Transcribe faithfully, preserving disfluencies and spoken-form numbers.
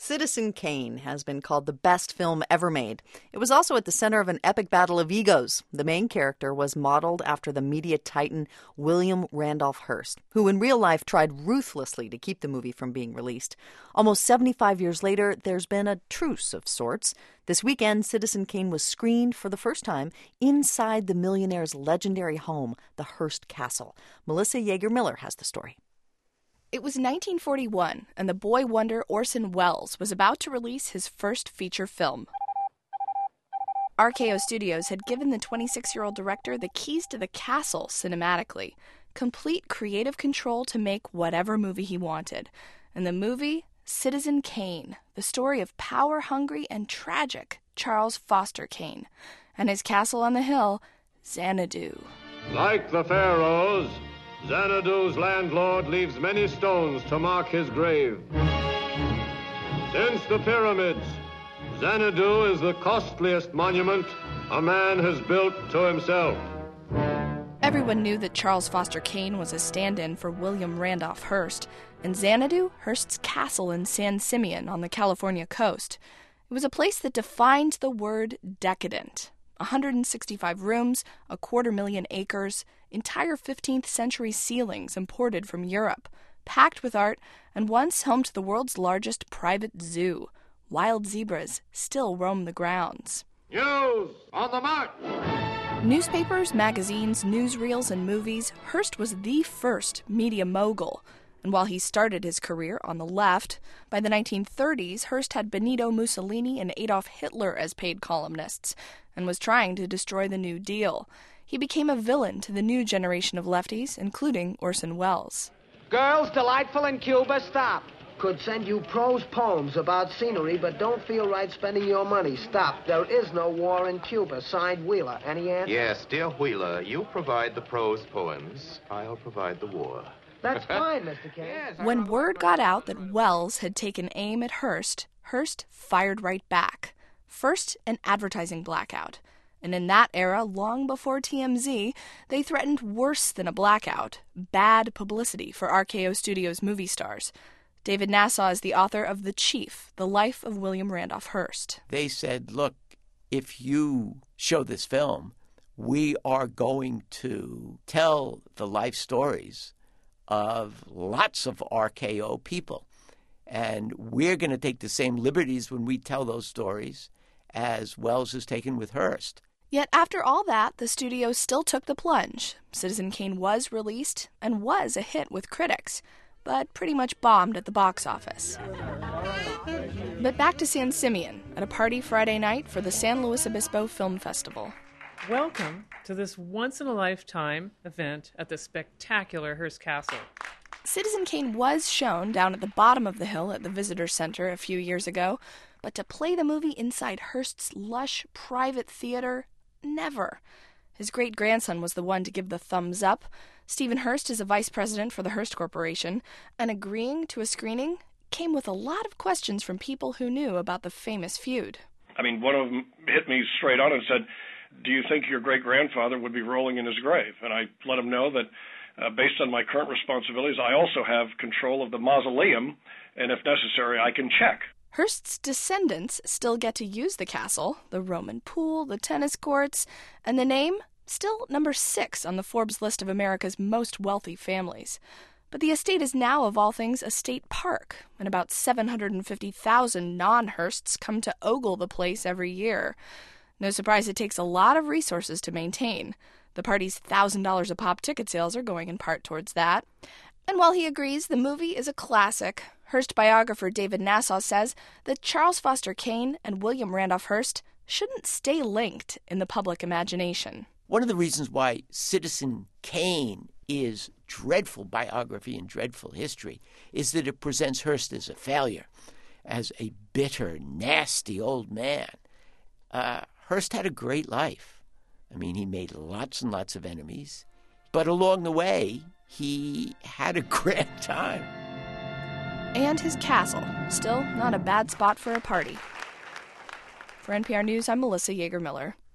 Citizen Kane has been called the best film ever made. It was also at the center of an epic battle of egos. The main character was modeled after the media titan William Randolph Hearst, who in real life tried ruthlessly to keep the movie from being released. Almost seventy-five years later, there's been a truce of sorts. This weekend, Citizen Kane was screened for the first time inside the millionaire's legendary home, the Hearst Castle. Melissa Yeager-Miller has the story. It was nineteen forty-one, and the boy wonder Orson Welles was about to release his first feature film. R K O Studios had given the twenty-six-year-old director the keys to the castle cinematically, complete creative control to make whatever movie he wanted. And the movie, Citizen Kane, the story of power-hungry and tragic Charles Foster Kane, and his castle on the hill, Xanadu. Like the pharaohs, Xanadu's landlord leaves many stones to mark his grave. Since the pyramids, Xanadu is the costliest monument a man has built to himself. Everyone knew that Charles Foster Kane was a stand-in for William Randolph Hearst, and Xanadu, Hearst's castle in San Simeon on the California coast. It was a place that defined the word decadent. one hundred sixty-five rooms, a quarter million acres, entire fifteenth century ceilings imported from Europe, packed with art, and once home to the world's largest private zoo. Wild zebras still roam the grounds. News on the march! Newspapers, magazines, newsreels, and movies, Hearst was the first media mogul. And while he started his career on the left, by the nineteen thirties, Hearst had Benito Mussolini and Adolf Hitler as paid columnists, and was trying to destroy the New Deal. He became a villain to the new generation of lefties, including Orson Welles. Girls, delightful in Cuba, stop. Could send you prose poems about scenery, but don't feel right spending your money. Stop. There is no war in Cuba. Signed, Wheeler. Any answer? Yes, dear Wheeler, you provide the prose poems. I'll provide the war. That's fine, Mister Kane. Yes, when word got out that Welles had taken aim at Hearst, Hearst fired right back. First, an advertising blackout. And in that era, long before T M Z, they threatened worse than a blackout, bad publicity for R K O Studios movie stars. David Nasaw is the author of The Chief, The Life of William Randolph Hearst. They said, look, if you show this film, we are going to tell the life stories of lots of R K O people. And we're going to take the same liberties when we tell those stories as Welles has taken with Hearst. Yet after all that, the studio still took the plunge. Citizen Kane was released and was a hit with critics, but pretty much bombed at the box office. But back to San Simeon, at a party Friday night for the San Luis Obispo Film Festival. Welcome to this once-in-a-lifetime event at the spectacular Hearst Castle. Citizen Kane was shown down at the bottom of the hill at the Visitor Center a few years ago, but to play the movie inside Hearst's lush private theater, never. His great-grandson was the one to give the thumbs up. Stephen Hearst is a vice president for the Hearst Corporation, and agreeing to a screening came with a lot of questions from people who knew about the famous feud. I mean, one of them hit me straight on and said, do you think your great-grandfather would be rolling in his grave? And I let him know that uh, based on my current responsibilities, I also have control of the mausoleum, and if necessary, I can check. Hearst's descendants still get to use the castle, the Roman pool, the tennis courts, and the name, still number six on the Forbes list of America's most wealthy families. But the estate is now, of all things, a state park, and about seven hundred fifty thousand non-Hearsts come to ogle the place every year. No surprise it takes a lot of resources to maintain. The party's one thousand dollars a pop ticket sales are going in part towards that. And while he agrees the movie is a classic, Hearst biographer David Nasaw says that Charles Foster Kane and William Randolph Hearst shouldn't stay linked in the public imagination. One of the reasons why Citizen Kane is dreadful biography and dreadful history is that it presents Hearst as a failure, as a bitter, nasty old man. Uh, Hearst had a great life. I mean, he made lots and lots of enemies, but along the way, he had a grand time. And his castle, still not a bad spot for a party. For N P R News, I'm Melissa Yeager-Miller.